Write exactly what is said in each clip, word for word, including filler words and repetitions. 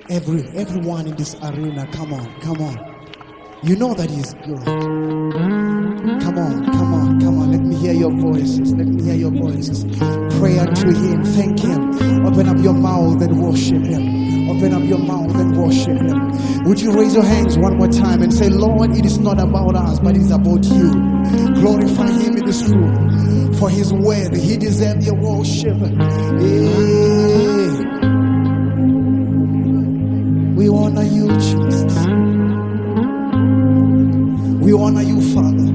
Every everyone in this arena, come on, come on. You know that He's good. Come on, come on, come on. Let me hear your voices. Let me hear your voices. Pray unto Him. Thank Him. Open up your mouth and worship Him. Open up your mouth and worship Him. Would you raise your hands one more time and say, Lord, it is not about us, but it's about You. Glorify Him in this room. For His word, He deserves your worship. Yeah. We honor You, Jesus. We honor You, Father.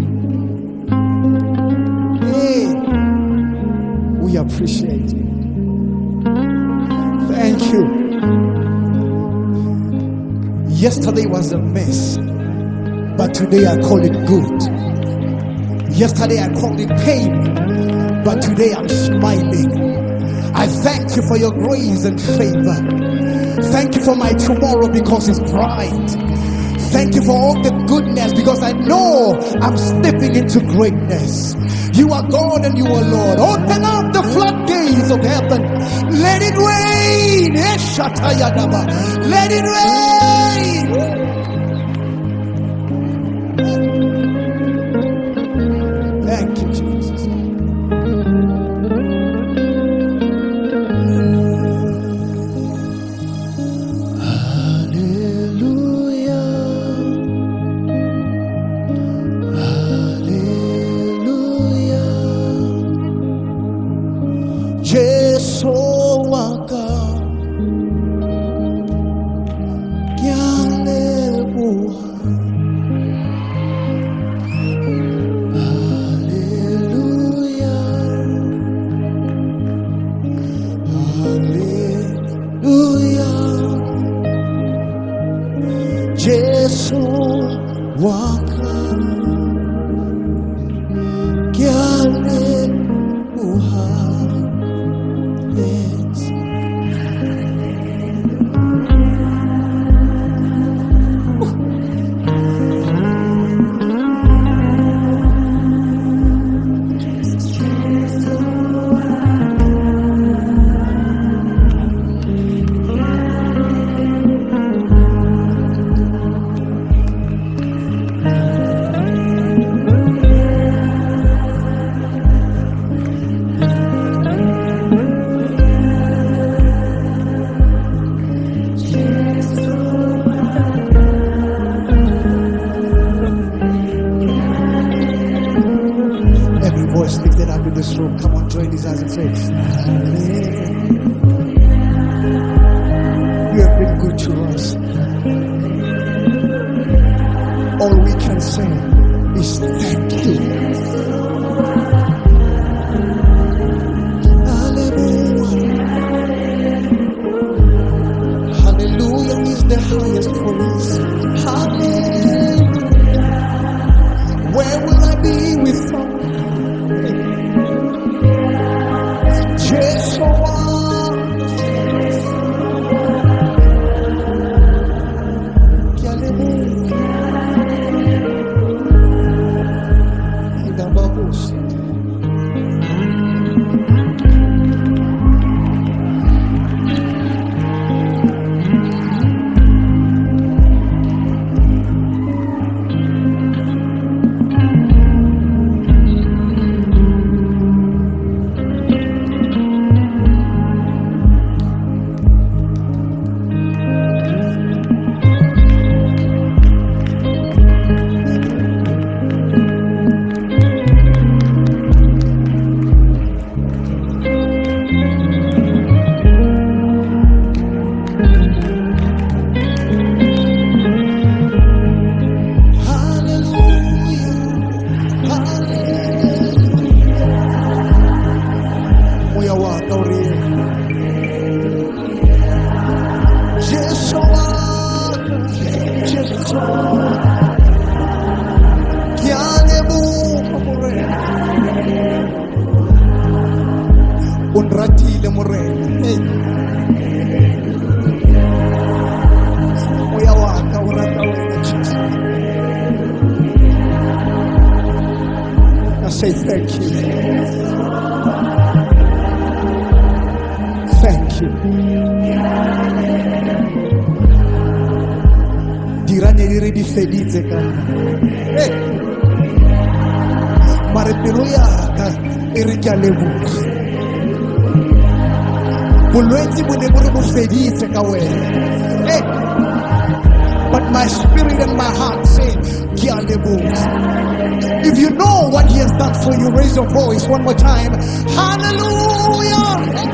Hey, we appreciate You. Thank You. Yesterday was a mess, but today I call it good. Yesterday I called it pain, but today I'm smiling. I thank You for Your grace and favor. Thank You for my tomorrow because it's bright. Thank You for all the goodness because I know I'm stepping into greatness. You are God and You are Lord. Open up the floodgates of heaven. Let it rain. Let it rain. Thank You, Jesus. Come on, join these eyes and say, Hallelujah. You have been good to us. All we can say is thank You. Hallelujah. Hallelujah is the highest praise. Hallelujah. Where will I be without dire di fedizze ka. Eh. Mare pelo ya ka e re ke a leboga. Bolwetse bo ne bo re bo feditse ka wena. Eh. But my spirit and my heart say, ke a leboga. If you know what he has done for you, raise your voice one more time. Hallelujah.